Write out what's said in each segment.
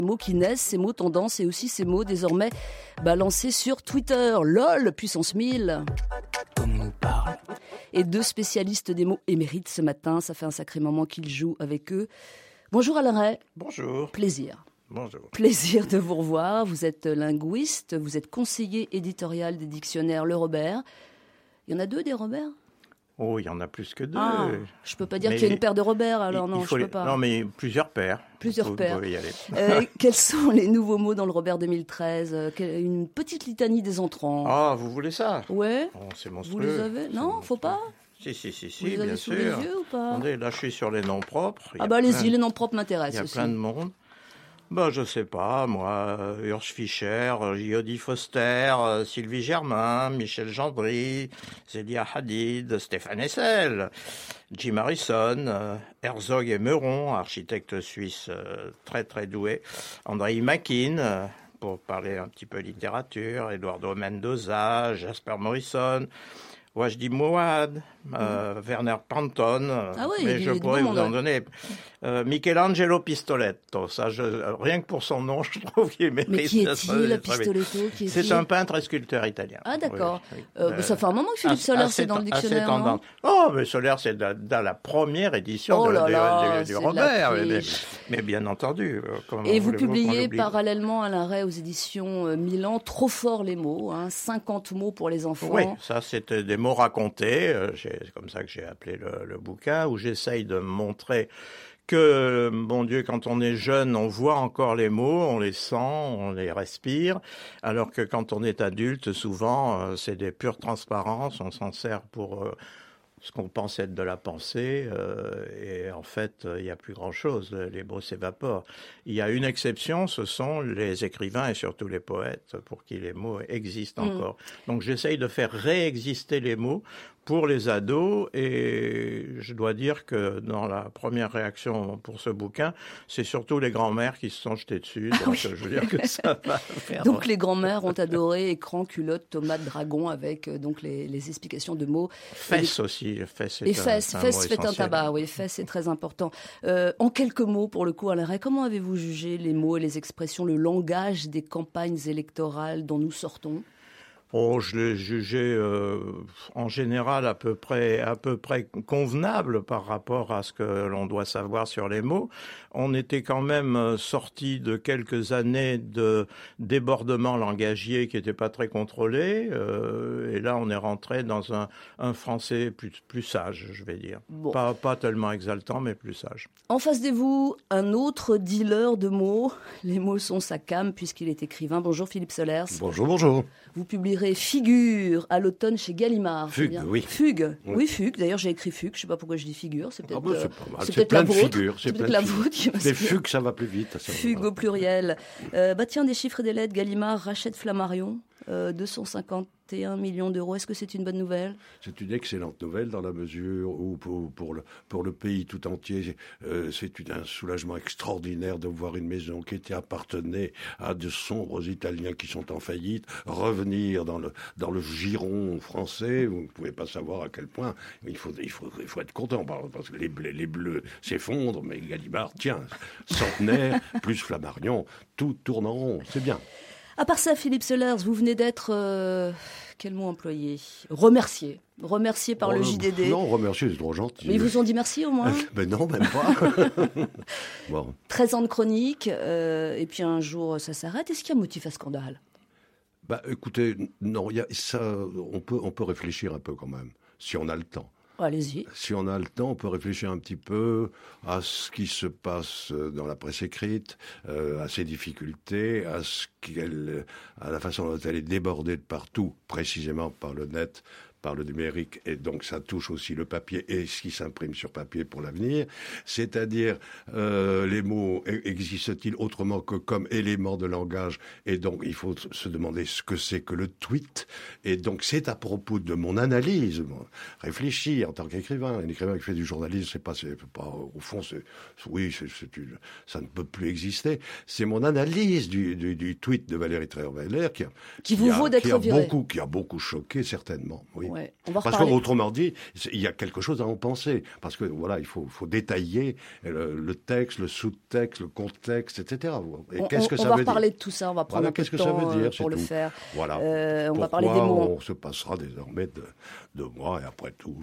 Ces mots qui naissent, ces mots tendances et aussi ces mots désormais balancés sur Twitter. LOL, puissance 1000. Comme on nous parle. Et 2 spécialistes des mots émérites ce matin. Ça fait un sacré moment qu'ils jouent avec eux. Bonjour Alain Ray. Bonjour. Plaisir. Bonjour. Plaisir de vous revoir. Vous êtes linguiste, vous êtes conseiller éditorial des dictionnaires Le Robert. Il y en a 2 des Robert ? Oh, il y en a plus que 2. Ah, je ne peux pas dire qu'il y a une paire de Robert, alors non, je ne peux pas. Non, mais plusieurs paires. Plusieurs paires. Vous pouvez y aller. Quels sont les nouveaux mots dans le Robert 2013 ? Une petite litanie des entrants. Ah, vous voulez ça ? Ouais. Oh, c'est monstrueux. Vous les avez ? Non, faut pas ? Si, vous les avez bien sous sûr. les yeux ou pas ? Attendez, là, je suis sur les noms propres. Allez-y, les noms propres m'intéressent aussi. Il y a plein de monde. Je sais pas, moi, Urs Fischer, Jodie Foster, Sylvie Germain, Michel Gendry, Zélia Hadid, Stéphane Hessel, Jim Harrison, Herzog et Meuron, architecte suisse très très doué, Andrei Makin, pour parler un petit peu littérature, Eduardo Mendoza, Jasper Morrison, Wajdi Mouad, Werner Panton, mais je pourrais vous en donner. Michelangelo Pistoletto, rien que pour son nom, je trouve qu'il mérite. Mais qui est-il, Pistoletto ? C'est un peintre et sculpteur italien. Ah d'accord. Ça fait un moment que Philippe Sollers c'est dans le dictionnaire, non ? Oh, mais Sollers c'est dans la première édition du Robert, mais bien entendu. Et vous publiez parallèlement Alain Ray aux éditions Milan, Trop fort les mots, 50 mots pour les enfants. Oui, ça c'était des mots racontés, c'est comme ça que j'ai appelé le bouquin, où j'essaye de montrer que, bon Dieu, quand on est jeune, on voit encore les mots, on les sent, on les respire, alors que quand on est adulte, souvent, c'est des pures transparences, on s'en sert pour ce qu'on pense être de la pensée, et en fait, il n'y a plus grand-chose, les mots s'évaporent. Il y a une exception, ce sont les écrivains et surtout les poètes, pour qui les mots existent encore. Donc j'essaye de faire réexister les mots pour les ados, et je dois dire que dans la première réaction pour ce bouquin, c'est surtout les grands-mères qui se sont jetées dessus, donc je veux dire que ça va faire... Donc les grands-mères ont adoré écran, culotte, tomate, dragon, avec donc les explications de mots. Fesses aussi, fesses fait un tabac, oui, fesses c'est très important. En quelques mots, pour le coup, Alain Ray, comment avez-vous jugé les mots et les expressions, le langage des campagnes électorales dont nous sortons ? Oh, je l'ai jugé en général à peu près convenable par rapport à ce que l'on doit savoir sur les mots. On était quand même sorti de quelques années de débordement langagier qui n'était pas très contrôlé, et là on est rentré dans un français plus sage, je vais dire. Bon. Pas tellement exaltant, mais plus sage. En face de vous, un autre dealer de mots. Les mots sont sa came puisqu'il est écrivain. Bonjour Philippe Sollers. Bonjour. Vous publierez Figure à l'automne chez Gallimard. Fugue, oui. Fugue, oui, Fugue. D'ailleurs, j'ai écrit Fugue. Je ne sais pas pourquoi je dis Figure. C'est peut-être, c'est peut-être la vôtre. C'est peut-être la vôtre qui Les Fugues, ça va plus vite. Fugue au pluriel. Tiens, des chiffres et des lettres. Gallimard rachète Flammarion. 251 millions d'euros. Est-ce que c'est une bonne nouvelle ? C'est une excellente nouvelle dans la mesure où pour le pays tout entier, c'est un soulagement extraordinaire de voir une maison qui appartenait à de sombres Italiens qui sont en faillite revenir dans le giron français. Vous ne pouvez pas savoir à quel point il faut être content parce que les bleus s'effondrent, mais Gallimard tient. Centenaire plus Flammarion, tout tourne en rond. C'est bien. À part ça, Philippe Sollers, vous venez d'être, quel mot employé ? Remercié par le JDD. Non, remercié, c'est trop gentil. Mais ils vous ont dit merci au moins ? Ben non, même pas. Bon. 13 ans de chronique, et puis un jour ça s'arrête. Est-ce qu'il y a motif à scandale ? Écoutez, non, on peut réfléchir un peu quand même, si on a le temps. Allez-y. Si on a le temps, on peut réfléchir un petit peu à ce qui se passe dans la presse écrite, à ses difficultés, à la façon dont elle est débordée de partout, précisément par le net, par le numérique, et donc ça touche aussi le papier et ce qui s'imprime sur papier pour l'avenir. C'est-à-dire, les mots existent-ils autrement que comme élément de langage? Et donc, il faut se demander ce que c'est que le tweet. Et donc, c'est à propos de mon analyse. Réfléchis en tant qu'écrivain. Un écrivain qui fait du journalisme, c'est pas au fond, ça ne peut plus exister. C'est mon analyse du tweet de Valérie Trierweiler qui vous vaut d'être viré. Qui a beaucoup choqué, certainement. Oui. Ouais. On va parce qu'autrement dit, il y a quelque chose à en penser. Parce que voilà, il faut détailler le texte, le sous-texte, le contexte, etc. Et qu'est-ce que ça veut dire ? On va reparler de tout ça, on va prendre un peu de temps pour le faire. Voilà. On va parler des mots. On se passera désormais de moi, et après tout,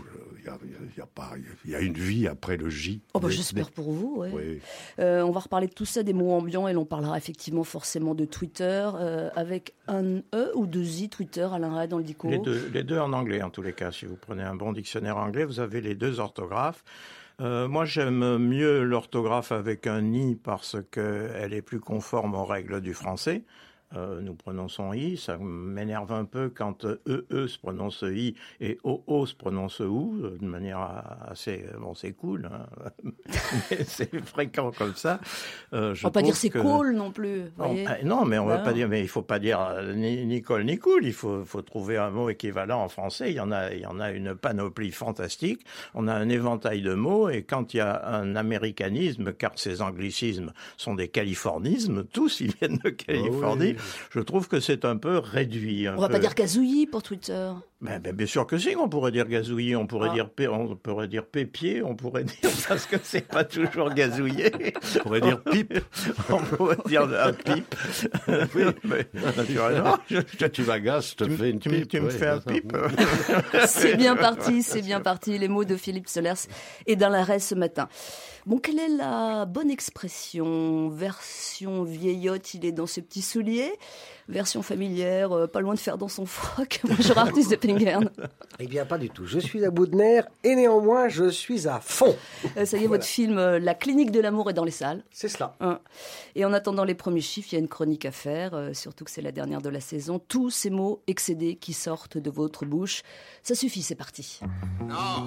il y a une vie après le J. J'espère pour vous, ouais. Oui. On va reparler de tout ça, des mots ambiants, et l'on parlera effectivement forcément de Twitter, avec un E ou deux I, Twitter, Alain Ray, dans le dico. Les deux en anglais, en tous les cas. Si vous prenez un bon dictionnaire anglais, vous avez les deux orthographes. Moi, j'aime mieux l'orthographe avec un I parce qu'elle est plus conforme aux règles du français. Nous prononçons I, ça m'énerve un peu quand se prononce I et OO se prononce OU, de manière assez... Bon, c'est cool, hein, mais c'est fréquent comme ça. On va pas dire c'est cool non plus. Non, mais on va pas dire, mais il faut pas dire ni cool ni cool, il faut trouver un mot équivalent en français, il y en a une panoplie fantastique, on a un éventail de mots, et quand il y a un américanisme, car ces anglicismes sont des californismes, tous ils viennent de Californie, je trouve que c'est un peu réduit. On va pas dire gazouillis pour Twitter. Ben, bien sûr que si, on pourrait dire gazouiller, on pourrait dire pépier, on pourrait dire, parce que c'est pas toujours gazouiller. On pourrait dire pipe. On pourrait dire un pipe. Oui, mais naturellement. Tu m'agaces, je te fais une pipe. Tu me fais un pipe. C'est bien parti. Les mots de Philippe Solers et d'Alain Ray ce matin. Bon, quelle est la bonne expression ? Version vieillotte, il est dans ses petits souliers. Version familière, pas loin de faire dans son froc. Bonjour Artus de Penguern. Eh bien, pas du tout. Je suis à bout de nerfs et néanmoins, je suis à fond. Ça y est, votre film La clinique de l'amour est dans les salles. C'est cela. Et en attendant les premiers chiffres, il y a une chronique à faire, surtout que c'est la dernière de la saison. Tous ces mots excédés qui sortent de votre bouche. Ça suffit, c'est parti. Non.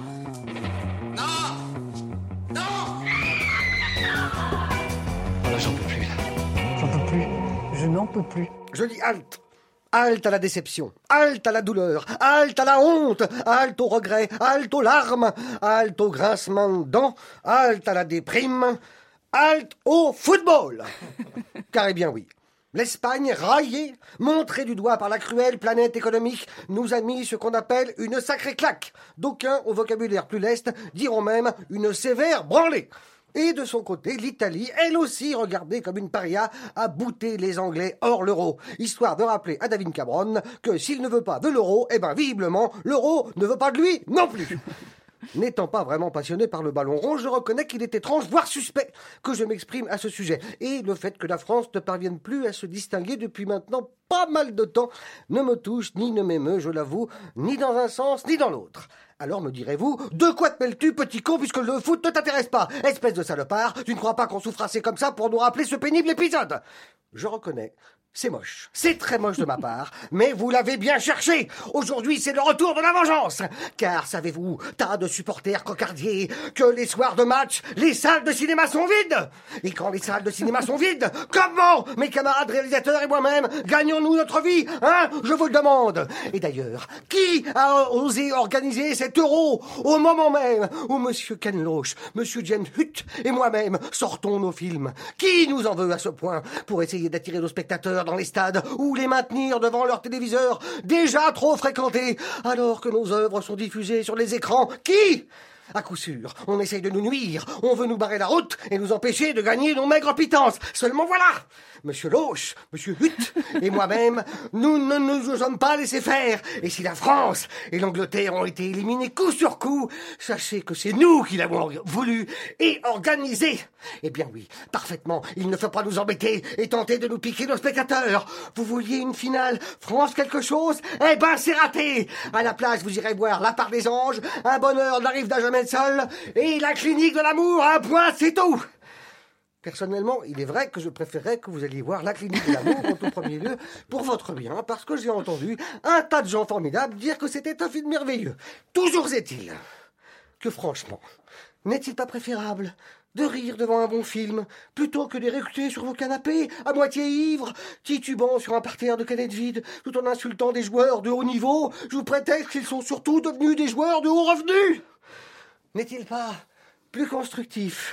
Voilà, j'en peux plus, là. J'en peux plus. Je n'en peux plus. Je dis halte. Halte à la déception, halte à la douleur, halte à la honte, halte au regret, halte aux larmes, halte au grincement de dents, halte à la déprime, halte au football. Car eh bien oui, l'Espagne, raillée, montrée du doigt par la cruelle planète économique, nous a mis ce qu'on appelle une sacrée claque. D'aucuns, au vocabulaire plus leste, diront même une sévère branlée. Et de son côté, l'Italie, elle aussi regardée comme une paria, a bouté les Anglais hors l'euro, histoire de rappeler à David Cameron que s'il ne veut pas de l'euro, eh ben visiblement, l'euro ne veut pas de lui non plus. N'étant pas vraiment passionné par le ballon rond, je reconnais qu'il est étrange, voire suspect, que je m'exprime à ce sujet. Et le fait que la France ne parvienne plus à se distinguer depuis maintenant pas mal de temps ne me touche ni ne m'émeut, je l'avoue, ni dans un sens ni dans l'autre. Alors me direz-vous, de quoi te mêles-tu, petit con, puisque le foot ne t'intéresse pas ? Espèce de salopard, tu ne crois pas qu'on souffre assez comme ça pour nous rappeler ce pénible épisode ? Je reconnais. C'est moche, c'est très moche de ma part, mais vous l'avez bien cherché. Aujourd'hui, c'est le retour de la vengeance. Car savez-vous, tas de supporters cocardiers, que les soirs de match, les salles de cinéma sont vides. Et quand les salles de cinéma sont vides, comment, mes camarades réalisateurs et moi-même, gagnons-nous notre vie, hein ? Je vous le demande. Et d'ailleurs, qui a osé organiser cet euro au moment même où Monsieur Ken Loach, Monsieur James Hutt et moi-même sortons nos films ? Qui nous en veut à ce point pour essayer d'attirer nos spectateurs dans les stades ou les maintenir devant leur téléviseur déjà trop fréquentés alors que nos œuvres sont diffusées sur les écrans ? Qui ? À coup sûr, on essaye de nous nuire, on veut nous barrer la route et nous empêcher de gagner nos maigres pitances. Seulement voilà, Monsieur Loach, Monsieur Hutt et moi-même, nous ne nous sommes pas laissés faire. Et si la France et l'Angleterre ont été éliminés coup sur coup, sachez que c'est nous qui l'avons voulu et organisé. Eh bien oui, parfaitement, il ne faut pas nous embêter et tenter de nous piquer nos spectateurs. Vous vouliez une finale France quelque chose ? Eh ben c'est raté. À la place, vous irez voir La Part des Anges, Un bonheur n'arrive d'un jamais seul et La clinique de l'amour, un point, c'est tout. Personnellement, il est vrai que je préférerais que vous alliez voir La clinique de l'amour en tout premier lieu pour votre bien, parce que j'ai entendu un tas de gens formidables dire que c'était un film merveilleux. Toujours est-il que franchement, n'est-il pas préférable de rire devant un bon film, plutôt que de réécouter sur vos canapés, à moitié ivres, titubant sur un parterre de canettes vides, tout en insultant des joueurs de haut niveau, je vous prétexte qu'ils sont surtout devenus des joueurs de haut revenu ? N'est-il pas plus constructif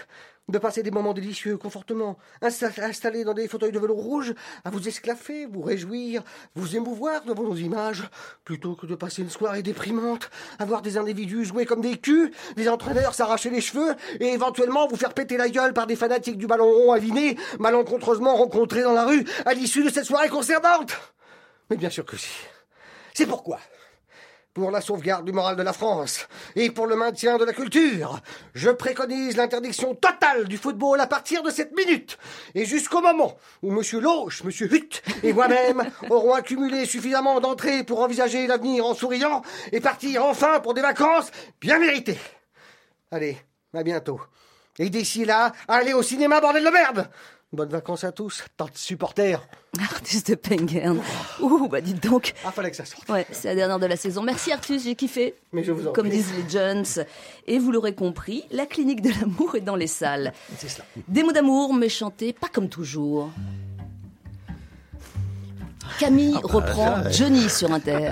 de passer des moments délicieux, confortement, installés dans des fauteuils de velours rouge, à vous esclaffer, vous réjouir, vous émouvoir devant nos images, plutôt que de passer une soirée déprimante, à voir des individus jouer comme des culs, des entraîneurs s'arracher les cheveux, et éventuellement vous faire péter la gueule par des fanatiques du ballon rond avinés, malencontreusement rencontrés dans la rue, à l'issue de cette soirée concernante. Mais bien sûr que si. C'est pourquoi, pour la sauvegarde du moral de la France et pour le maintien de la culture, je préconise l'interdiction totale du football à partir de cette minute et jusqu'au moment où Monsieur Loche, Monsieur Hutt et moi-même aurons accumulé suffisamment d'entrées pour envisager l'avenir en souriant et partir enfin pour des vacances bien méritées. Allez, à bientôt. Et d'ici là, allez au cinéma, bordel de merde! Bonnes vacances à tous, tant de supporters. Artus de Penguin. Ouh, bah dites donc. Ah, fallait que ça sorte. Ouais, c'est la dernière de la saison. Merci Artus, j'ai kiffé. Mais je vous en Comme prie. disent les Jones. Et vous l'aurez compris, la clinique de l'amour est dans les salles. C'est cela. Des mots d'amour, mais chantés pas comme toujours. Camille reprend Johnny sur Inter.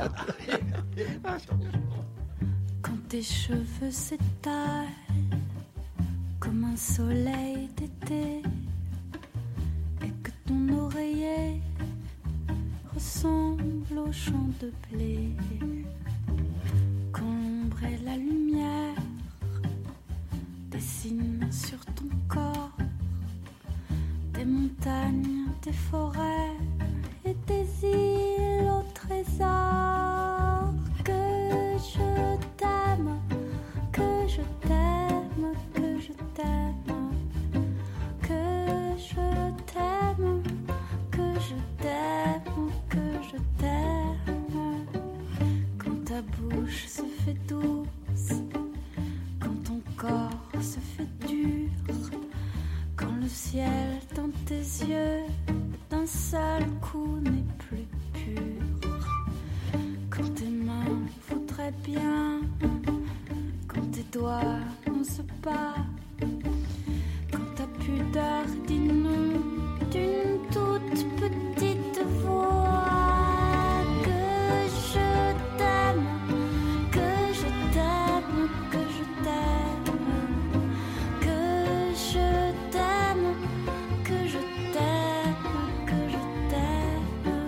Quand tes cheveux s'étalent comme un soleil d'été et que ton oreiller ressemble au champ de blé, quand l'ombre et la lumière dessinent sur ton corps des montagnes, des forêts et des îles au trésor. Que je t'aime, que je t'aime, que je t'aime, que je t'aime, que je t'aime, que je t'aime. Quand ta bouche se fait douce, quand ton corps se fait dur, quand le ciel dans tes yeux d'un seul coup n'est plus pur, quand tes mains voudraient bien, quand tes doigts n'osent pas, quand ta pudeur dit non d'une toute petite voix. Que je t'aime, que je t'aime, que je t'aime, que je t'aime, que je t'aime, que je t'aime.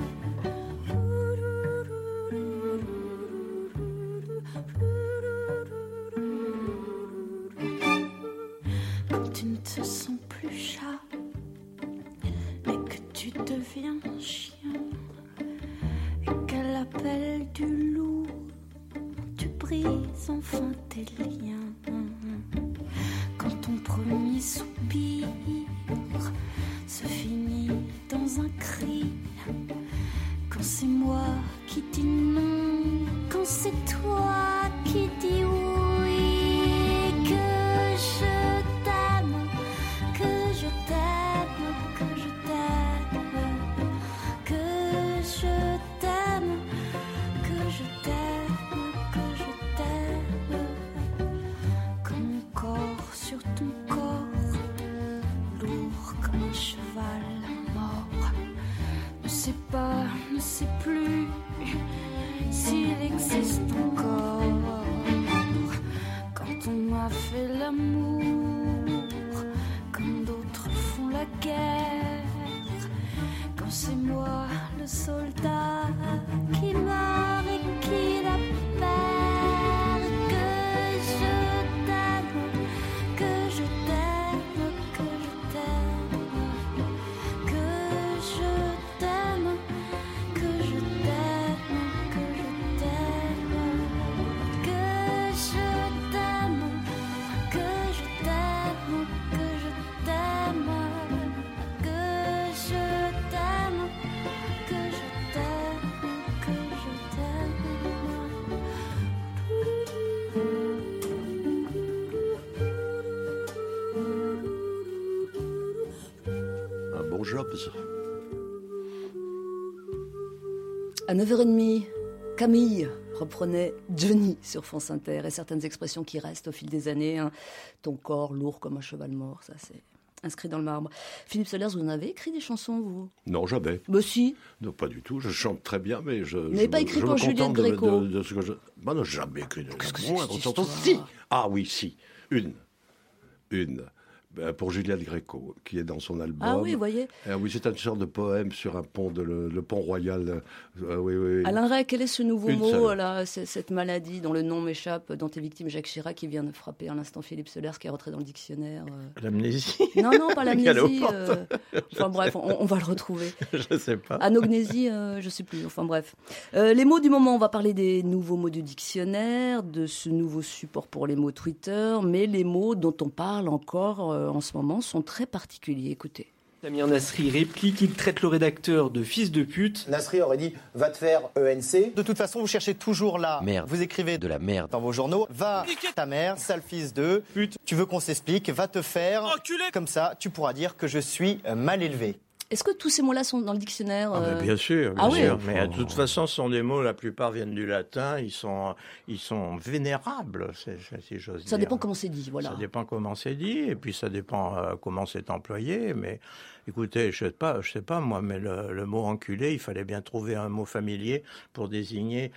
Quand tu ne te sens plus chat, mais que tu deviens chien, et qu'à l'appel du loup, tu brises enfin tes liens. Quand ton premier soupir se finit dans un cri, quand c'est moi qui dis non, quand c'est toi qui dis oui. Que je t'aime, que je t'aime, que je t'aime, que je t'aime, que je t'aime, que je t'aime. Quand mon corps sur ton corps, lourd comme un cheval mort, ne sait pas, ne sait plus s'il existe encore. Quand on a fait l'amour comme d'autres font la guerre, quand c'est moi le soldat qui meurt et qui la perd. Que je t'aime, que je t'aime, que je t'aime, que je t'aime, que je t'aime, que je t'aime, que je t'aime, que je t'aime, que je t'aime, que je t'aime, que je t'aime, que je Un bon job. À 9h30, Camille reprenait Johnny sur France Inter et certaines expressions qui restent au fil des années. Hein. Ton corps lourd comme un cheval mort, ça c'est inscrit dans le marbre. Philippe Solers, vous en avez écrit des chansons, vous? Non, jamais. Bah si. Non, pas du tout. Je chante très bien, mais je. Vous n'avez pas écrit pour Juliette de, Gréco? de ce que je. Bah non, jamais écrit de Qu'est-ce que la c'est moindre cette chanson. histoire? Si. Ah oui, si. Une. pour Juliette Gréco, qui est dans son album. Ah oui, vous voyez. Oui, c'est une sorte de poème sur un pont, le pont Royal. Oui. Alain Ray, quel est ce nouveau mot, là, cette maladie dont le nom m'échappe, dont est victime Jacques Chirac, qui vient de frapper à l'instant Philippe Solers, qui est rentré dans le dictionnaire L'amnésie. Non, pas l'amnésie. Enfin bref, on va le retrouver. Je sais pas. Anognésie, je sais plus. Enfin bref. Les mots du moment, on va parler des nouveaux mots du dictionnaire, de ce nouveau support pour les mots Twitter, mais les mots dont on parle encore en ce moment sont très particuliers. Écoutez. Samir Nasri réplique, il traite le rédacteur de fils de pute. Nasri aurait dit « va te faire ENC ». De toute façon, vous cherchez toujours la merde. Vous écrivez de la merde dans vos journaux. Va ta mère, sale fils de pute. Tu veux qu'on s'explique, va te faire. Enculé. Comme ça, tu pourras dire que je suis mal élevé. Est-ce que tous ces mots-là sont dans le dictionnaire Bien sûr. Oui. Mais de toute façon, ce sont des mots, la plupart viennent du latin, ils sont vénérables, si j'ose dire. Ça dépend comment c'est dit, voilà. Ça dépend comment c'est dit, et puis ça dépend comment c'est employé, mais écoutez, je sais pas moi, mais le mot enculé, il fallait bien trouver un mot familier pour désigner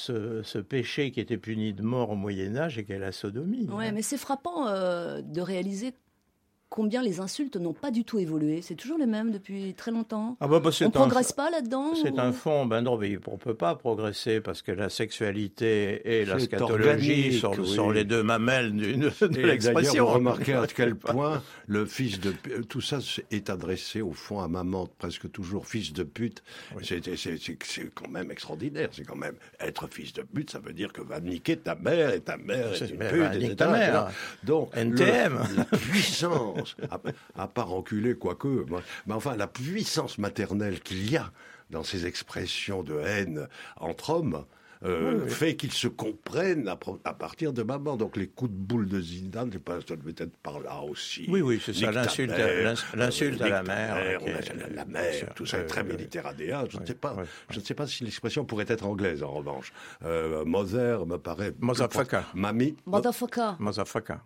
ce péché qui était puni de mort au Moyen-Âge et qui est la sodomie. Ouais, mais c'est frappant de réaliser combien les insultes n'ont pas du tout évolué. C'est toujours les mêmes depuis très longtemps. On ne progresse pas là-dedans C'est un fond. Ben non, mais on ne peut pas progresser parce que la sexualité et la scatologie sont les deux mamelles de l'expression. D'ailleurs, vous remarquez à quel point le fils de pute, tout ça est adressé au fond à maman, presque toujours fils de pute. Oui. C'est quand même extraordinaire. C'est quand même être fils de pute, ça veut dire que va niquer ta mère et ta mère est une pute. Et ta mère. Donc, NTM. La puissance, à part enculé, quoique, mais enfin, la puissance maternelle qu'il y a dans ces expressions de haine entre hommes, fait qu'ils se comprennent à partir de maman. Donc les coups de boule de Zidane, je sais pas, ça devait être par là aussi. Oui, c'est ça, l'insulte à la mère. La mère, tout ça est très méditerranéen. Je ne sais pas si l'expression pourrait être anglaise, en revanche. Mother me paraît... Motherfucker. Mamie. Motherfucker.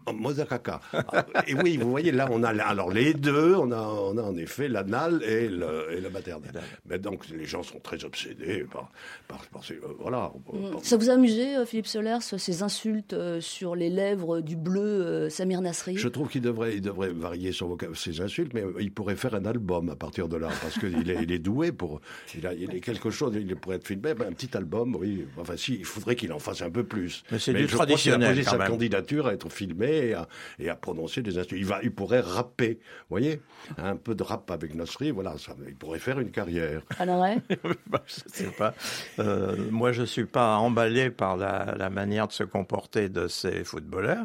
Et oui, vous voyez, là, on a alors les deux, on a en effet l'anal et le maternel. Mais donc, les gens sont très obsédés par ces... voilà. Ça vous a amusé, Philippe Solers, ces insultes sur les lèvres du bleu Samir Nasri? Je trouve qu'il devrait varier ses insultes, mais il pourrait faire un album à partir de là, parce qu'il est doué pour... Il est quelque chose, il pourrait être filmé, un petit album, oui. Enfin, il faudrait qu'il en fasse un peu plus. Mais c'est du traditionnel, il a posé sa candidature à être filmé et à prononcer des insultes. Il pourrait rapper, vous voyez, un peu de rap avec Nasri, voilà, il pourrait faire une carrière. Alors, ouais. Je sais pas. Moi, je suis pas emballé par la manière de se comporter de ces footballeurs.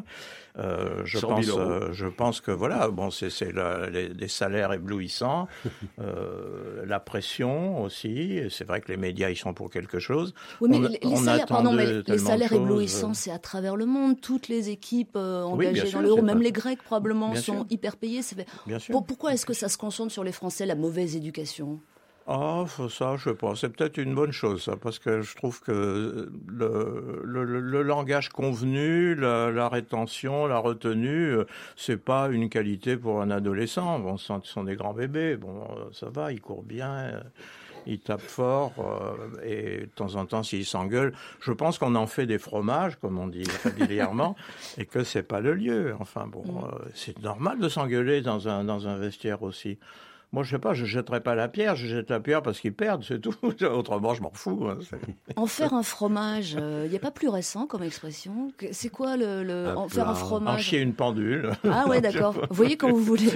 Je pense que voilà, bon, c'est des salaires éblouissants, la pression aussi. C'est vrai que les médias ils sont pour quelque chose. Oui, mais les salaires éblouissants, c'est à travers le monde. Toutes les équipes engagées dans l'Euro, même les Grecs probablement sont hyper payés. Pourquoi est-ce que ça se concentre sur les Français, la mauvaise éducation? Ça, je sais pas. C'est peut-être une bonne chose, ça, parce que je trouve que le langage convenu, la rétention, la retenue, c'est pas une qualité pour un adolescent. Bon, ce sont des grands bébés. Bon, ça va, ils courent bien. Ils tapent fort et de temps en temps, s'ils s'engueulent, je pense qu'on en fait des fromages, comme on dit régulièrement, et que c'est pas le lieu. Enfin bon, c'est normal de s'engueuler dans un vestiaire aussi. Moi, je sais pas, je jetterai pas la pierre, je jette la pierre parce qu'ils perdent, c'est tout. Autrement, je m'en fous. Hein. En faire un fromage, il n'y a pas plus récent comme expression. C'est quoi en faire un fromage? En chier une pendule. Ah ouais, d'accord. Vous voyez quand vous voulez.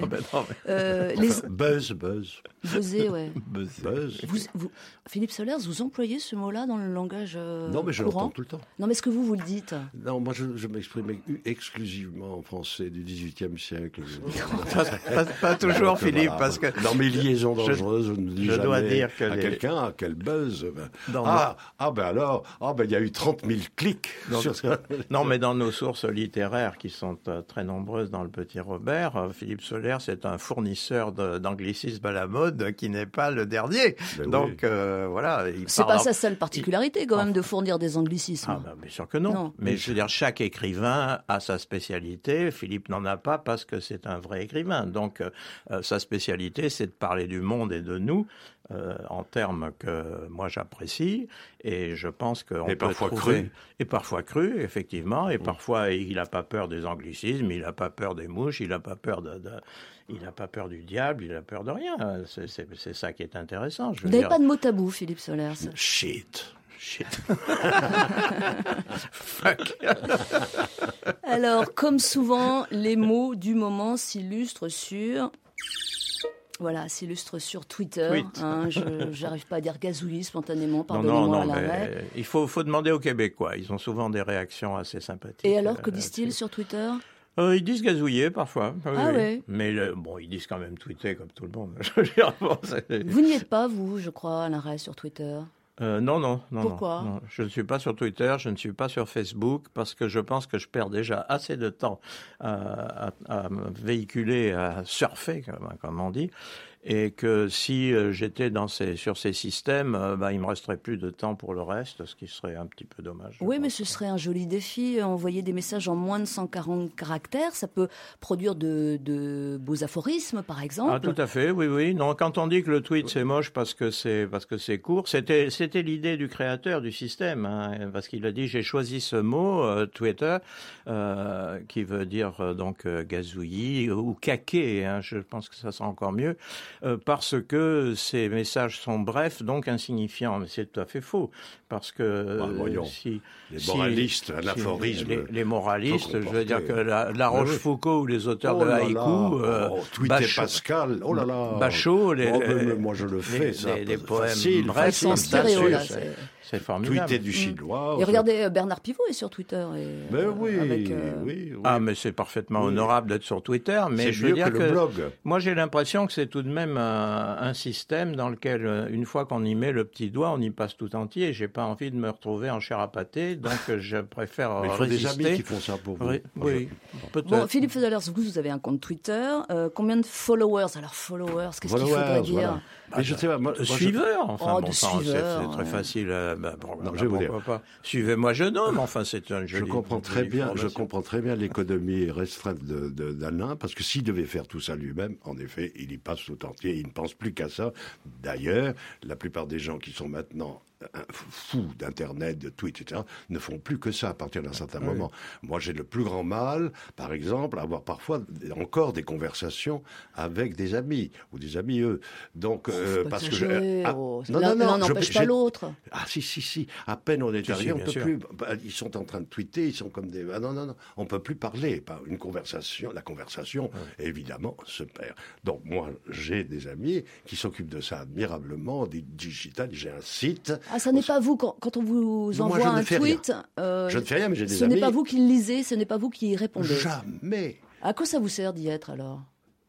Buzz. Buzzer, ouais. Buzz. Philippe Solers, vous employez ce mot-là dans le langage Non, mais je courant? l'entends tout le temps. Non, mais est-ce que vous le dites? Non, moi, je m'exprime exclusivement en français du XVIIIe siècle. pas toujours, Philippe, parce que... Dans mes liaisons dangereuses, je ne dis jamais dois dire que quelqu'un, quel buzz. Il y a eu 30 000 clics sur ça. Non, mais dans nos sources littéraires, qui sont très nombreuses dans le Petit Robert, Philippe Solers est un fournisseur d'anglicisme à la mode qui n'est pas le dernier. Donc, voilà. C'est pas sa seule particularité, quand même, de fournir des anglicismes. Bien sûr que non. Mais je veux dire, chaque écrivain a sa spécialité. Philippe n'en a pas parce que c'est un vrai écrivain. Donc, sa spécialité, l'actualité, c'est de parler du monde et de nous, en termes que moi j'apprécie, et je pense qu'on peut parfois trouver... Et parfois cru, effectivement, et parfois il n'a pas peur des anglicismes, il n'a pas peur des mouches, il n'a pas peur il n'a pas peur du diable, il n'a peur de rien. C'est ça qui est intéressant. Vous n'avez pas de mot tabou, Philippe Solers? Shit. Fuck. Alors, comme souvent, les mots du moment s'illustrent sur... Voilà, s'illustre sur Twitter. Hein, j'arrive pas à dire gazouillis spontanément, pardonnez-moi à l'arrêt. Il faut demander aux Québécois. Ils ont souvent des réactions assez sympathiques. Et alors, que disent-ils sur Twitter? Ils disent gazouiller parfois. Oui. Mais ils disent quand même tweeter comme tout le monde. Vous n'y êtes pas, vous, je crois, à l'arrêt sur Twitter? Non. Pourquoi? Non. Je ne suis pas sur Twitter, je ne suis pas sur Facebook, parce que je pense que je perds déjà assez de temps à véhiculer, à surfer, comme on dit, et que si j'étais sur ces systèmes, il me resterait plus de temps pour le reste, ce qui serait un petit peu dommage. Oui, mais ce serait un joli défi. Envoyer des messages en moins de 140 caractères, ça peut produire de beaux aphorismes, par exemple. Ah, tout à fait, oui. Non, quand on dit que le tweet c'est moche parce que c'est court, c'était l'idée du créateur du système, hein, parce qu'il a dit j'ai choisi ce mot Twitter, qui veut dire donc gazouillis ou caquer. Hein, je pense que ça sera encore mieux. Parce que ces messages sont brefs, donc insignifiants. Mais c'est tout à fait faux. Parce que les moralistes, un aphorisme. Les moralistes, je veux dire que la Rochefoucauld ou les auteurs de haïku, tweeter Pascal, oh là là, Bachot, moi je le fais, les poèmes brefs, sans stéréo, là, c'est formidable. Tweeter du chinois. Et regardez, Bernard Pivot est sur Twitter. Oui. Ah, mais c'est parfaitement honorable d'être sur Twitter. Mais je veux dire que le blog. Moi, j'ai l'impression que c'est tout de même un système dans lequel, une fois qu'on y met le petit doigt, on y passe tout entier. J'ai pas envie de me retrouver en chair à pâté, donc je préfère il faut résister. des amis qui font ça pour vous. Oui, peut-être. Bon, Philippe Solers, vous avez un compte Twitter. Combien de followers? Alors, followers, qu'est-ce qu'il faudrait dire? Voilà. Mais je sais pas, moi, suiveurs, suiveurs, c'est très facile. Non, je vais vous dire. Pas. Suivez-moi, jeune homme. Enfin, c'est un joli. Je comprends très bien l'économie restreinte d'Alain, parce que s'il devait faire tout ça lui-même, en effet, il y passe tout entier. Il ne pense plus qu'à ça. D'ailleurs, la plupart des gens qui sont maintenant fous d'Internet, de Twitch, etc., ne font plus que ça à partir d'un certain moment. Moi, j'ai le plus grand mal, par exemple, à avoir parfois encore des conversations avec des amis, ou des amis eux. Donc, parce que l'un n'empêche pas l'autre. Ah, si. À peine on est arrivé, on peut plus. Ils sont en train de tweeter, ils sont comme des. Ah non. On peut plus parler. La conversation, évidemment, se perd. Donc, moi, j'ai des amis qui s'occupent de ça admirablement, des digital. J'ai un site. Ah, ça n'est pas vous, quand on vous envoie un tweet, je ne fais rien, mais j'ai des amis. Ce n'est pas vous qui le lisez, ce n'est pas vous qui y répondez. Jamais. À quoi ça vous sert d'y être, alors?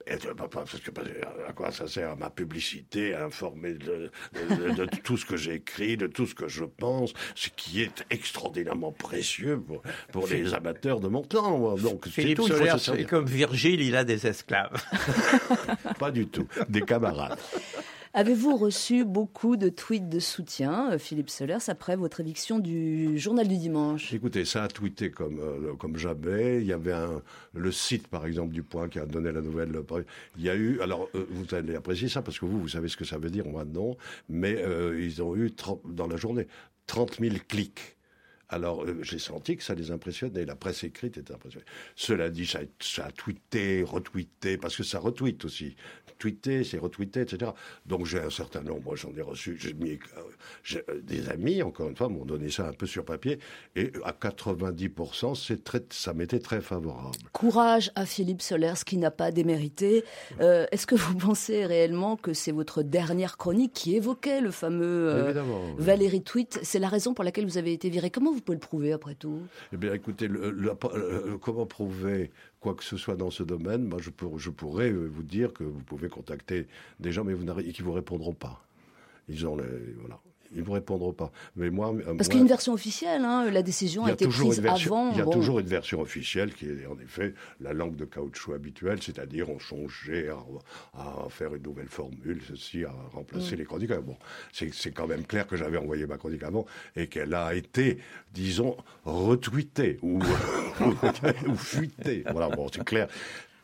À quoi ça sert? À ma publicité, à informer de tout ce que j'écris, de tout ce que je pense, ce qui est extraordinairement précieux pour les amateurs de mon temps. Donc, Philippe Solers, c'est comme Virgile, il a des esclaves. Pas du tout, des camarades. Avez-vous reçu beaucoup de tweets de soutien, Philippe Solers, après votre éviction du Journal du Dimanche? Écoutez, ça a tweeté comme jamais. Il y avait le site, par exemple, du Point qui a donné la nouvelle. Il y a eu, alors vous allez apprécier ça parce que vous savez ce que ça veut dire, moi non, mais ils ont eu dans la journée 30 000 clics. Alors, j'ai senti que ça les impressionnait. La presse écrite était impressionnée. Cela dit, ça a tweeté, retweeté, parce que ça retweet aussi. Tweeter, c'est retweeter, etc. Donc, j'ai un certain nombre, moi, j'en ai reçu. Des amis, encore une fois, m'ont donné ça un peu sur papier. Et à 90%, ça m'était très favorable. Courage à Philippe Solers, qui n'a pas démérité. Est-ce que vous pensez réellement que c'est votre dernière chronique qui évoquait le fameux Valérie Tweet? C'est la raison pour laquelle vous avez été viré. Comment vous pouvez le prouver, après tout? Eh bien, écoutez, comment prouver quoi que ce soit dans ce domaine? Moi, je pourrais vous dire que vous pouvez contacter des gens, mais qui vous répondront pas. Ils vous répondront pas. Mais parce qu'il y a une version officielle, hein, la décision a été prise avant. Il y a toujours une version officielle qui est en effet la langue de caoutchouc habituelle, c'est-à-dire on songeait à faire une nouvelle formule, ceci, à remplacer les chroniques. Bon, c'est quand même clair que j'avais envoyé ma chronique avant et qu'elle a été, disons, retweetée ou fuitée. Voilà, bon, c'est clair.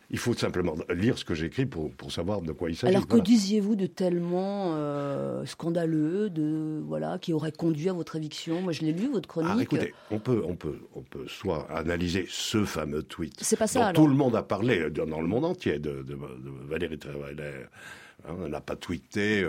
Il faut simplement lire ce que j'écris pour savoir de quoi il s'agit. Alors que disiez-vous de tellement scandaleux, qui aurait conduit à votre éviction? Moi, je l'ai lu, votre chronique. Écoutez, on peut soit analyser ce fameux tweet C'est pas ça, dont tout le monde a parlé dans le monde entier de Valérie Trierweiler. On n'a pas tweeté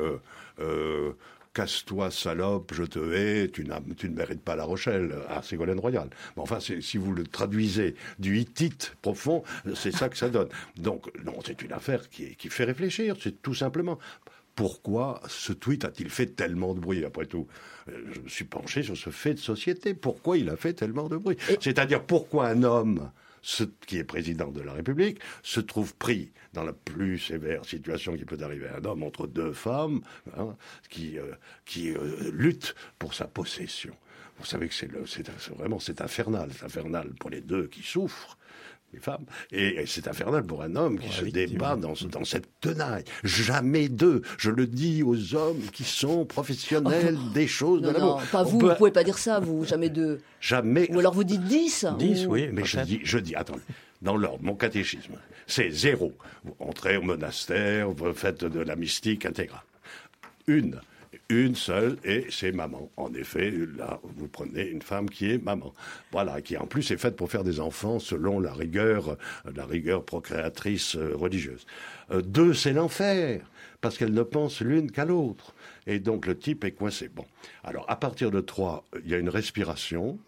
casse-toi salope, je te hais, tu ne mérites pas La Rochelle, à Ségolène Royal. Mais enfin, si vous le traduisez du hittite profond, c'est ça que ça donne. Donc, non, c'est une affaire qui fait réfléchir, c'est tout simplement. Pourquoi ce tweet a-t-il fait tellement de bruit, après tout? Je me suis penché sur ce fait de société. Pourquoi il a fait tellement de bruit? C'est-à-dire, pourquoi un homme qui est président de la République, se trouve pris dans la plus sévère situation qui peut arriver à un homme entre deux femmes qui luttent pour sa possession. Vous savez que c'est infernal. C'est infernal pour les deux qui souffrent, les femmes, et c'est infernal pour un homme qui se débat dans cette tenaille. Jamais deux. Je le dis aux hommes qui sont professionnels des choses de l'amour. Non, pas vous, vous pouvez pas dire ça, vous, jamais deux. Jamais. Ou alors vous dites 10. 10, oui. Mais je dis, attendez, dans l'ordre, mon catéchisme, c'est 0. Vous entrez au monastère, vous faites de la mystique intégrale. Une seule, et c'est maman. En effet, là, vous prenez une femme qui est maman. Voilà, qui en plus est faite pour faire des enfants selon la rigueur procréatrice religieuse. 2, c'est l'enfer, parce qu'elles ne pensent l'une qu'à l'autre. Et donc le type est coincé. Bon, alors à partir de 3, il y a une respiration,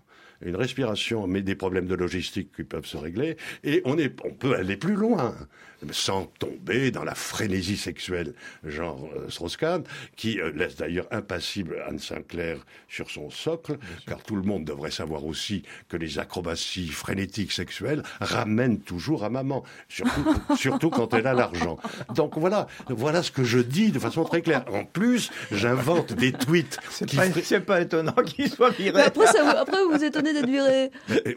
mais des problèmes de logistique qui peuvent se régler, et on peut aller plus loin, sans tomber dans la frénésie sexuelle, genre Strauss-Kahn, qui laisse d'ailleurs impassible Anne Sinclair sur son socle, car tout le monde devrait savoir aussi que les acrobaties frénétiques sexuelles ramènent toujours à maman, surtout quand elle a l'argent. Donc voilà ce que je dis de façon très claire. En plus, j'invente des tweets. C'est pas étonnant qu'il soit viré. Mais après, vous vous étonnez d'être viré.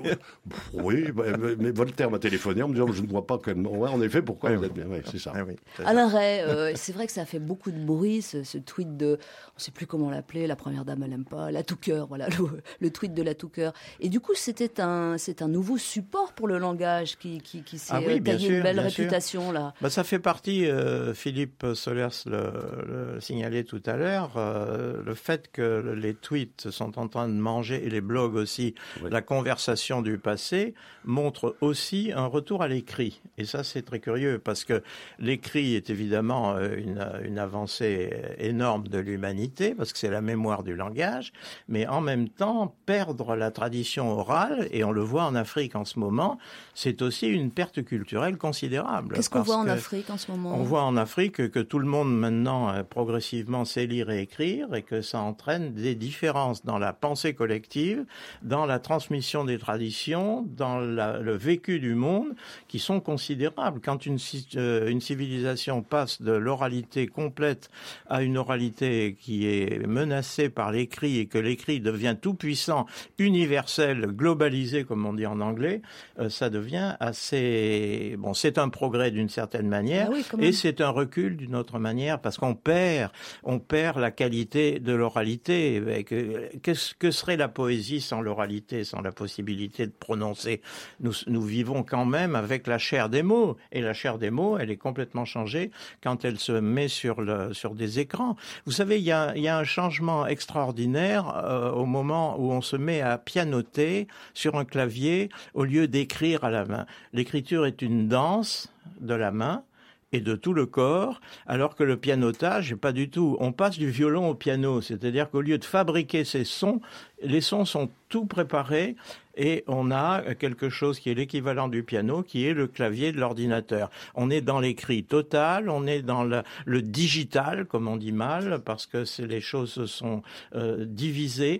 Oui, mais Voltaire m'a téléphoné en me disant je ne vois pas que... Ouais, en effet, pourquoi vous êtes bien? Oui, c'est ça. Alain Ray, c'est vrai que ça a fait beaucoup de bruit, ce tweet de... On ne sait plus comment l'appeler, la première dame, elle n'aime pas, la tout-cœur, voilà, le tweet de la tout-cœur. Et du coup, c'est un nouveau support pour le langage qui s'est taillé une belle réputation, là. Ça fait partie, Philippe Solers le signalait tout à l'heure, le fait que les tweets sont en train de manger, et les blogs aussi, la conversation du passé, montre aussi un retour à l'écrit. Et ça, c'est très curieux, parce que l'écrit est évidemment une avancée énorme de l'humanité, parce que c'est la mémoire du langage, mais en même temps, perdre la tradition orale, et on le voit en Afrique en ce moment, c'est aussi une perte culturelle considérable. Qu'est-ce qu'on voit en Afrique en ce moment? On voit en Afrique que tout le monde maintenant, progressivement, sait lire et écrire, et que ça entraîne des différences dans la pensée collective, dans la transmission des traditions, dans le vécu du monde, qui sont considérables. Quand une civilisation passe de l'oralité complète à une oralité qui est menacée par l'écrit, et que l'écrit devient tout puissant, universel, globalisé, comme on dit en anglais, ça devient assez... Bon, c'est un progrès d'une certaine manière, et c'est un recul d'une autre manière, parce qu'on perd la qualité de l'oralité. Que serait la poésie sans l'oralité, sans la possibilité de prononcer? Nous vivons quand même avec la chair des mots, et la chair des mots, elle est complètement changée quand elle se met sur des écrans. Vous savez, il y a un changement extraordinaire au moment où on se met à pianoter sur un clavier au lieu d'écrire à la main. L'écriture est une danse de la main et de tout le corps, alors que le pianotage, pas du tout. On passe du violon au piano, c'est-à-dire qu'au lieu de fabriquer ces sons, les sons sont tout préparés, et on a quelque chose qui est l'équivalent du piano, qui est le clavier de l'ordinateur. On est dans l'écrit total, on est dans le digital, comme on dit mal, parce que les choses sont divisées.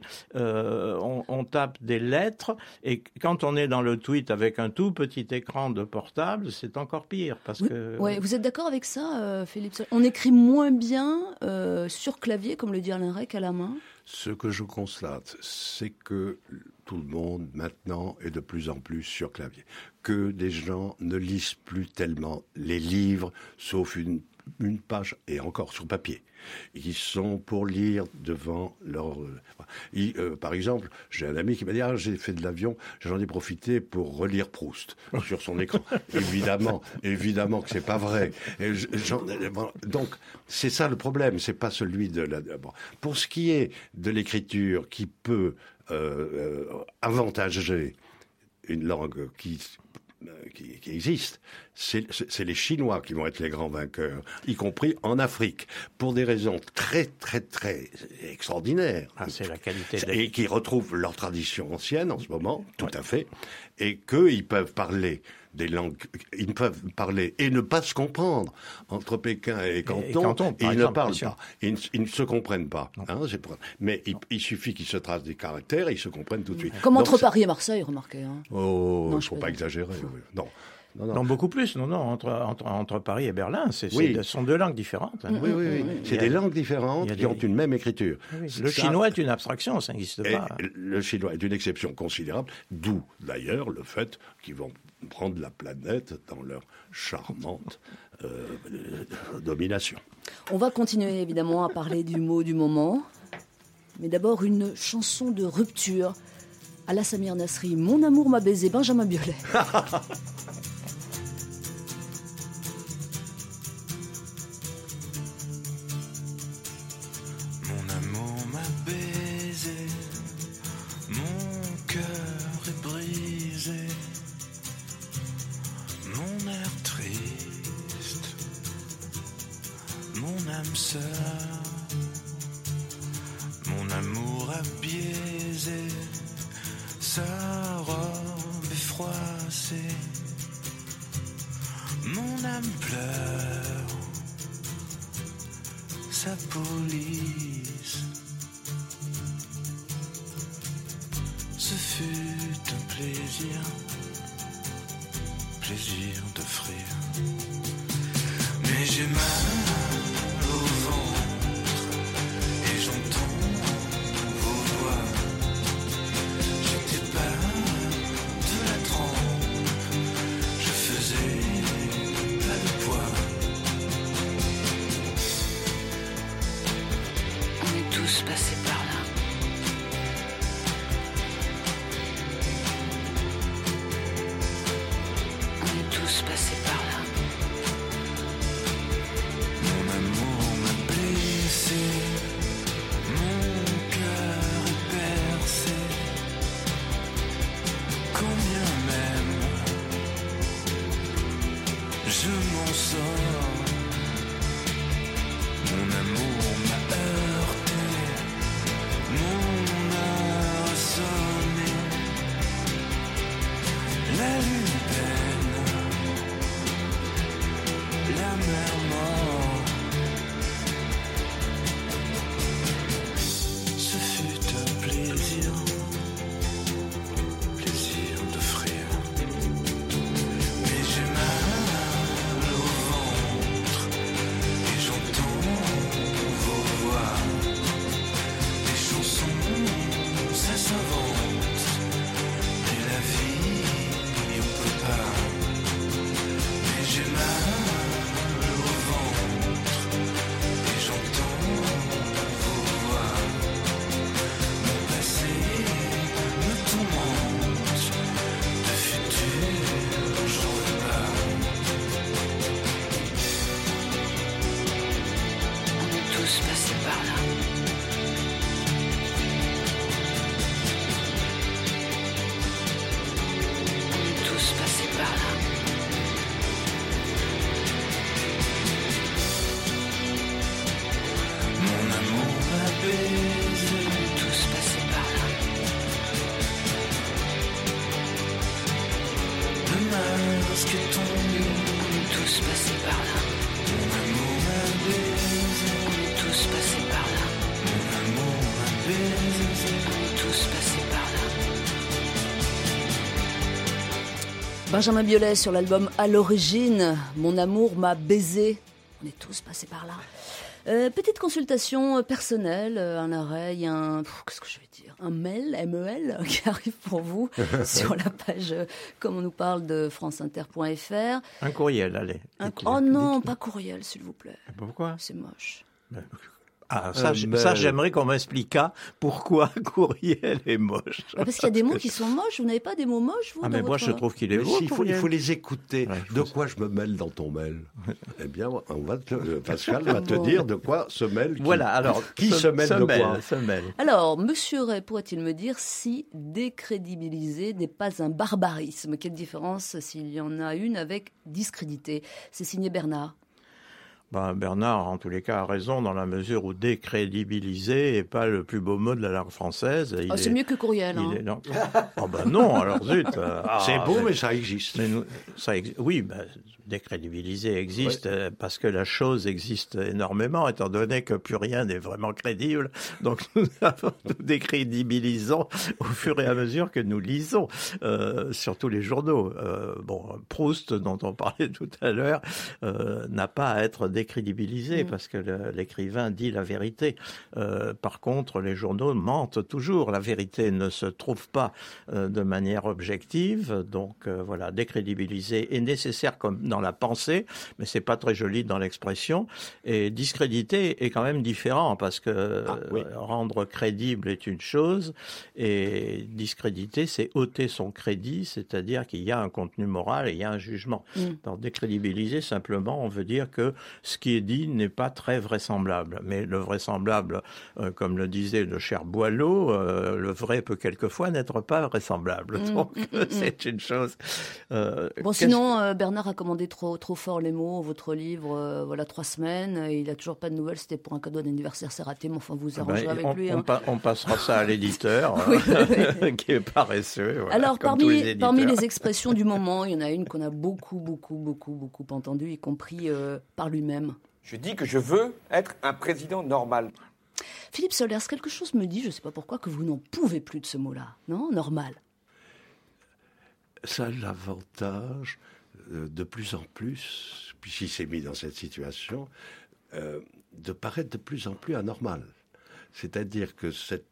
On tape des lettres, et quand on est dans le tweet avec un tout petit écran de portable, c'est encore pire. Oui, vous êtes d'accord avec ça, Philippe? On écrit moins bien sur clavier, comme le dit Alain Ray, qu'à la main? Ce que je constate, c'est que tout le monde maintenant est de plus en plus sur clavier. Que des gens ne lisent plus tellement les livres, sauf une une page, et encore sur papier. Ils sont pour lire devant leur... par exemple, j'ai un ami qui m'a dit « j'ai fait de l'avion, j'en ai profité pour relire Proust sur son écran. » Évidemment que c'est pas vrai. Donc, c'est ça le problème, c'est pas celui de la... Pour ce qui est de l'écriture qui peut avantager une langue qui existe, c'est les Chinois qui vont être les grands vainqueurs, y compris en Afrique, pour des raisons très, très, très extraordinaires. C'est la qualité et qui retrouvent leur tradition ancienne en ce moment, tout à fait, et qu'ils peuvent parler des langues, ils peuvent parler et ne pas se comprendre entre Pékin et Canton, et ils ne parlent pas, ils ne se comprennent pas. Mais il suffit qu'ils se tracent des caractères et ils se comprennent tout de suite. Comme entre Paris et Marseille, remarquez. Il ne faut pas exagérer. Non, beaucoup plus. Non, entre Paris et Berlin, ce sont deux langues différentes. Oui. C'est des langues différentes qui ont une même écriture. Le chinois est une abstraction, ça n'existe pas. Le chinois est une exception considérable, d'où d'ailleurs le fait qu'ils vont prendre la planète dans leur charmante domination. On va continuer évidemment à parler du mot du moment, mais d'abord une chanson de rupture à la Samir Nasri, Mon amour m'a baisé, Benjamin Biolay. Mon amour a biaisé sa robe est froissée. Mon âme pleure sa police. Ce fut un plaisir d'offrir. Mais j'ai mal au ventre et j'entends vos voix. J'étais pas de la trempe, je faisais pas le poids. On est tous passés par là. On est tous passés par là. Mon amour m'a blessé, mon cœur est percé. Combien même je m'en sors. Mon amour m'a heurté, mon heure a sonné. La lune peine, la mer mort. Ce fut un plaisir d'offrir. Mais j'ai mal au ventre et j'entends vos voix. Les chansons, ça s'invente. Et la vie, on peut pas. Mais j'ai mal au ventre et j'entends vos voix. Mon passé me tourmente, le futur j'en veux pas. On est tous passés par là. On est tous passés par là. Mon amour m'a baisé. On est tous passés par là. Le masque est tombé. On est tous passés par là. Mon amour m'a baisé. On est tous passés par là. Mon amour m'a baisé. On est tous passés par là. Benjamin Biolay sur l'album À l'origine, Mon amour m'a baisé. On est tous passés par là. Petite consultation personnelle, un arrêt, il y a un... qu'est-ce que je vais dire ? Un mail, MEL, qui arrive pour vous sur la page Comme on nous parle de franceinter.fr. Un courriel, allez. Oh non, pas courriel, s'il vous plaît. Pourquoi ? C'est moche. Ça, j'aimerais qu'on m'expliquât pourquoi courriel est moche. Parce qu'il y a des mots qui sont moches. Vous n'avez pas des mots moches, vous? Mais moi, je trouve qu'il est beau. Il faut les écouter. De quoi je me mêle dans ton mail? Eh bien, Pascal va te dire de quoi se mêle. Voilà, alors, qui se mêle de quoi? Alors, Monsieur Ray pourrait-il me dire si décrédibiliser n'est pas un barbarisme? Quelle différence, s'il y en a une, avec discréditer? C'est signé Bernard. Bernard, en tous les cas, a raison dans la mesure où décrédibiliser n'est pas le plus beau mot de la langue française. C'est mieux que courriel. Non, alors zut. C'est beau, mais ça existe. Oui, décrédibiliser existe parce que la chose existe énormément, étant donné que plus rien n'est vraiment crédible. Donc nous décrédibilisons au fur et à mesure que nous lisons, surtout les journaux. Proust, dont on parlait tout à l'heure, n'a pas à être décrédibilisé parce que l'écrivain dit la vérité. Par contre, les journaux mentent toujours. La vérité ne se trouve pas de manière objective. Donc voilà, décrédibiliser est nécessaire comme dans la pensée, mais c'est pas très joli dans l'expression. Et discréditer est quand même différent parce que rendre crédible est une chose et discréditer, c'est ôter son crédit, c'est-à-dire qu'il y a un contenu moral et il y a un jugement. Alors décrédibiliser, simplement, on veut dire que ce qui est dit n'est pas très vraisemblable. Mais le vraisemblable, comme le disait le cher Boileau, le vrai peut quelquefois n'être pas vraisemblable. Donc c'est une chose. Sinon, Bernard a commandé trop fort les mots, votre livre, 3 semaines, il n'a toujours pas de nouvelles, c'était pour un cadeau d'anniversaire, c'est raté, mais enfin vous arrangerez avec lui. On passera ça à l'éditeur, qui est paresseux. Voilà, alors, parmi les expressions du moment, il y en a une qu'on a beaucoup entendue, y compris par lui-même. Je dis que je veux être un président normal. Philippe Solers, quelque chose me dit, je ne sais pas pourquoi, que vous n'en pouvez plus de ce mot-là, non? Normal. Ça a l'avantage, de plus en plus, puisqu'il s'est mis dans cette situation, de paraître de plus en plus anormal. C'est-à-dire que c'est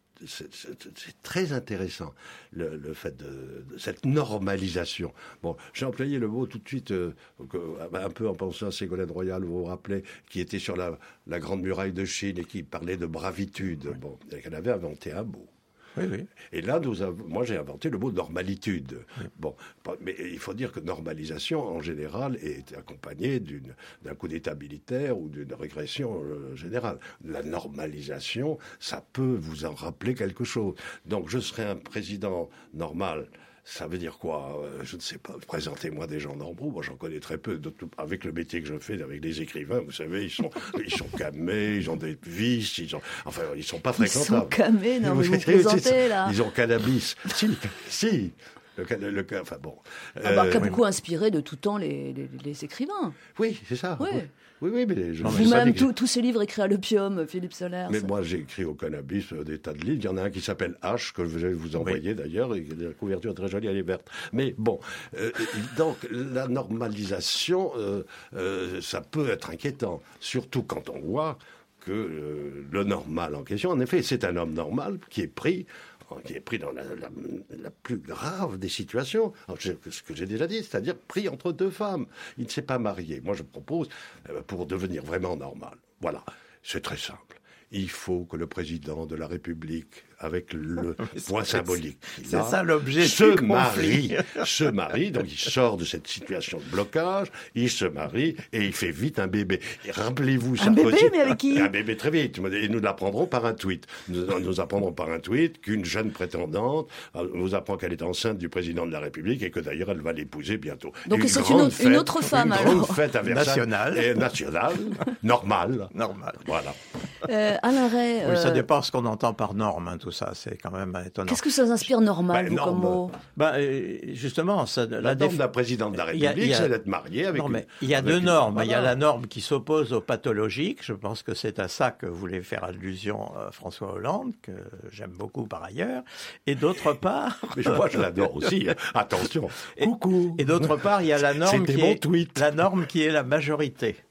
très intéressant, le fait de cette normalisation. Bon, j'ai employé le mot tout de suite, un peu en pensant à Ségolène Royal, vous vous rappelez, qui était sur la Grande Muraille de Chine et qui parlait de bravitude. Bon, elle avait inventé un mot. Oui. Et là, moi, j'ai inventé le mot normalitude. Oui. Bon, mais il faut dire que normalisation, en général, est accompagnée d'un coup d'état militaire ou d'une régression générale. La normalisation, ça peut vous en rappeler quelque chose. Donc, je serai un président normal. Ça veut dire quoi? Je ne sais pas. Présentez-moi des gens normaux. Moi, j'en connais très peu. Avec le métier que je fais, avec les écrivains, vous savez, ils sont camés, ils ont des vices, ils sont pas fréquentables. Ils sont camés, non, mais vous plaisantez, là. Ils ont cannabis. Si. Enfin bon. Qui a beaucoup inspiré de tout temps les écrivains. Oui, c'est ça. Oui. Oui, mais vous-même, tous ces livres écrits à l'opium, Philippe Solers. Mais moi, j'ai écrit au cannabis des tas de livres. Il y en a un qui s'appelle H, que je vais vous envoyer d'ailleurs. Et la couverture est très jolie, elle est verte. Mais bon, donc la normalisation, ça peut être inquiétant, surtout quand on voit que le normal en question, en effet, c'est un homme normal qui est pris dans la plus grave des situations, ce que j'ai déjà dit, c'est-à-dire pris entre deux femmes. Il ne s'est pas marié. Moi, je propose, pour devenir vraiment normal, voilà, c'est très simple. Il faut que le président de la République, avec le point symbolique, c'est ça l'objet se marie, donc il sort de cette situation de blocage, il se marie et il fait vite un bébé. Et rappelez-vous, un bébé, mais avec qui? Un bébé très vite. Et nous l'apprendrons par un tweet. Nous apprendrons par un tweet qu'une jeune prétendante nous apprend qu'elle est enceinte du président de la République et que d'ailleurs elle va l'épouser bientôt. Donc c'est une autre femme alors. Une grande fête à Versailles. Nationale, normale. Voilà. Alain Ray, oui, ça dépend ce qu'on entend par norme, tout ça, c'est quand même étonnant. Qu'est-ce que ça vous inspire normal, vous, comme mot? Justement, la norme d'un président de la République, c'est d'être marié avec. Il y a deux normes. Il y a la norme qui s'oppose au pathologique. Je pense que c'est à ça que voulait faire allusion François Hollande, que j'aime beaucoup par ailleurs. Et d'autre part, mais moi je l'adore aussi. Attention. Coucou. Et d'autre part, il y a la norme qui est la majorité.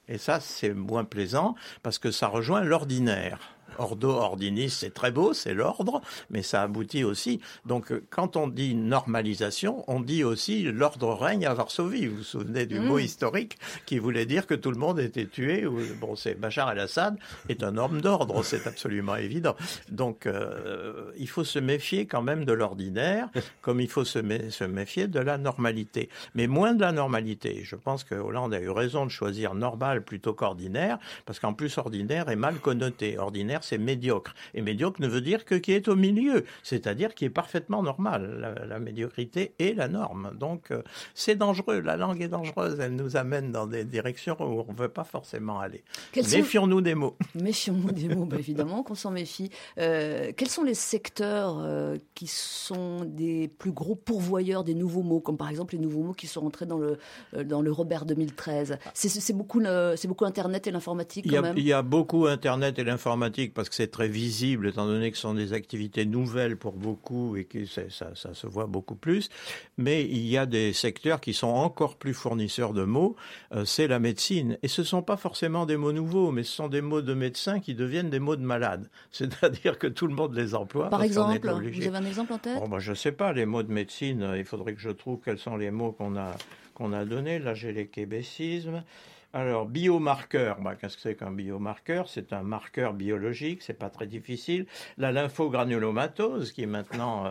Et ça, c'est moins plaisant parce que ça rejoint l'ordinaire. Ordo ordinis, c'est très beau, c'est l'ordre, mais ça aboutit aussi. Donc, quand on dit normalisation, on dit aussi l'ordre règne à Varsovie. Vous vous souvenez du mot historique qui voulait dire que tout le monde était tué. Bon, c'est Bachar el-Assad est un homme d'ordre, c'est absolument évident. Donc, il faut se méfier quand même de l'ordinaire, comme il faut se méfier de la normalité. Mais moins de la normalité. Je pense que Hollande a eu raison de choisir normal plutôt qu'ordinaire, parce qu'en plus, ordinaire est mal connoté. Ordinaire, c'est médiocre. Et médiocre ne veut dire que qui est au milieu, c'est-à-dire qui est parfaitement normal. La médiocrité est la norme. Donc, c'est dangereux. La langue est dangereuse. Elle nous amène dans des directions où on ne veut pas forcément aller. Méfions-nous des mots. Méfions-nous des mots, évidemment qu'on s'en méfie. Quels sont les secteurs qui sont des plus gros pourvoyeurs des nouveaux mots, comme par exemple les nouveaux mots qui sont rentrés dans le Robert 2013 ? C'est beaucoup Internet et l'informatique quand même. Il y a beaucoup Internet et l'informatique parce que c'est très visible, étant donné que ce sont des activités nouvelles pour beaucoup et que ça se voit beaucoup plus. Mais il y a des secteurs qui sont encore plus fournisseurs de mots, c'est la médecine. Et ce ne sont pas forcément des mots nouveaux, mais ce sont des mots de médecins qui deviennent des mots de malades. C'est-à-dire que tout le monde les emploie. Par exemple, vous avez un exemple en tête ? Je ne sais pas, les mots de médecine, il faudrait que je trouve quels sont les mots qu'on a donnés. Là, j'ai les québécismes. Alors, biomarqueur, qu'est-ce que c'est qu'un biomarqueur ? C'est un marqueur biologique, c'est pas très difficile. La lymphogranulomatose, qui maintenant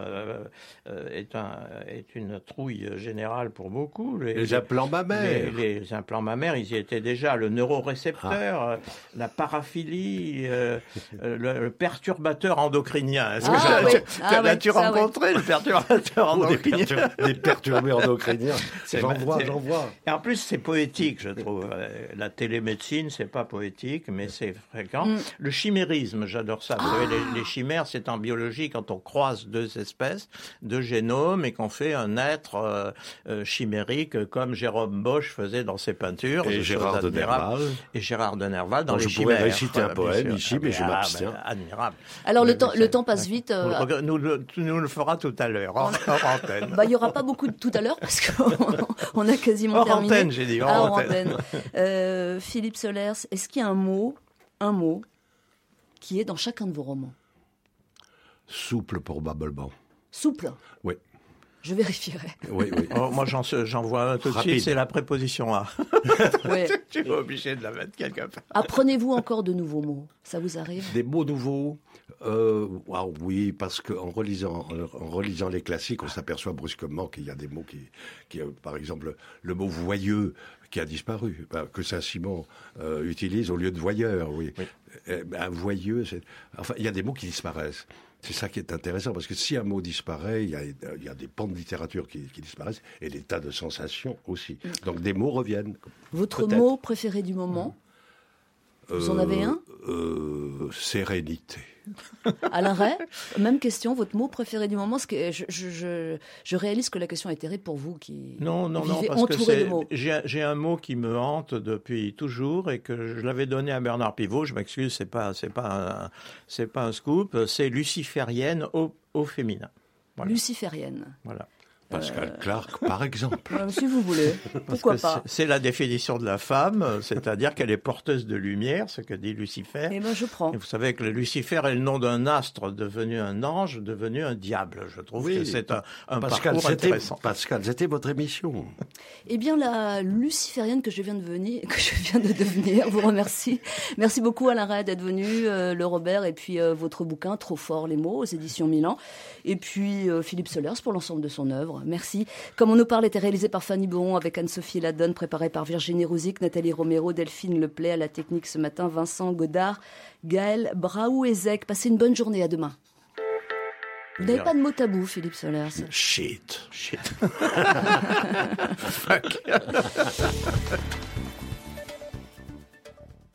est une trouille générale pour beaucoup. Les implants mammaires. Les implants mammaires, ils y étaient déjà. Le neurorécepteur, la paraphilie, le perturbateur endocrinien. Est-ce que l'as-tu rencontré, le perturbateur endocrinien ? Des perturbés endocriniens. J'en vois. Et en plus, c'est poétique, je trouve. La télémédecine, c'est pas poétique, mais c'est fréquent. Le chimérisme, j'adore ça. Vous savez, les chimères, c'est en biologie quand on croise deux espèces, deux génomes, et qu'on fait un être chimérique, comme Jérôme Bosch faisait dans ses peintures. Et Gérard de Nerval. Et Gérard de Nerval dans les chimères. Je pourrais réciter un poème ici, mais je m'abstiens. Admirable. Alors, le temps passe vite. Nous le fera tout à l'heure, hors antenne. Il n'y aura pas beaucoup de tout à l'heure, parce qu'on a quasiment terminé. Hors antenne, j'ai dit, hors antenne. Philippe Solers, est-ce qu'il y a un mot qui est dans chacun de vos romans ? Souple, probablement. Souple ? Oui. Je vérifierai. Oui. Moi, j'en vois un tout de suite, c'est la préposition à. Ouais. Tu es obligé de la mettre quelque part. Apprenez-vous encore de nouveaux mots ? Ça vous arrive ? Des mots nouveaux ? Oui, parce qu'en relisant les classiques, on s'aperçoit brusquement qu'il y a des mots qui par exemple, le mot voyeux qui a disparu, que Saint-Simon utilise au lieu de voyeur, oui. Un voyeux, il y a des mots qui disparaissent. C'est ça qui est intéressant, parce que si un mot disparaît, il y a des pans de littérature qui disparaissent, et des tas de sensations aussi. Donc des mots reviennent. Votre mot préféré du moment ? Vous en avez un ? Sérénité. Alain Ray, même question, votre mot préféré du moment, parce que je réalise que la question est terrible pour vous qui vivez entouré de mots. J'ai un mot qui me hante depuis toujours et que je l'avais donné à Bernard Pivot, je m'excuse, c'est pas un scoop, c'est luciférienne au féminin. Voilà. Luciférienne. Voilà. Pascal Clark, par exemple. Si vous voulez, pourquoi pas. C'est la définition de la femme, c'est-à-dire qu'elle est porteuse de lumière, ce que dit Lucifer. Eh ben, je prends. Et vous savez que le Lucifer est le nom d'un astre devenu un ange, devenu un diable. Je trouve que c'est un parcours intéressant. Pascal, c'était votre émission. Eh bien, la luciférienne que je viens de devenir, vous remercie. Merci beaucoup Alain Ray d'être venu, le Robert, et puis votre bouquin Trop fort les mots aux éditions Milan, et puis Philippe Solers pour l'ensemble de son œuvre. Merci. Comme on nous parle était réalisé par Fanny Boron avec Anne-Sophie Ladonne, préparé par Virginie Rouzic, Nathalie Romero, Delphine Leplay à la technique ce matin, Vincent Godard, Gaël Braou-Ezek. Passez une bonne journée, à demain. Vous n'avez pas de mot tabou, Philippe Solers. Shit. Fuck.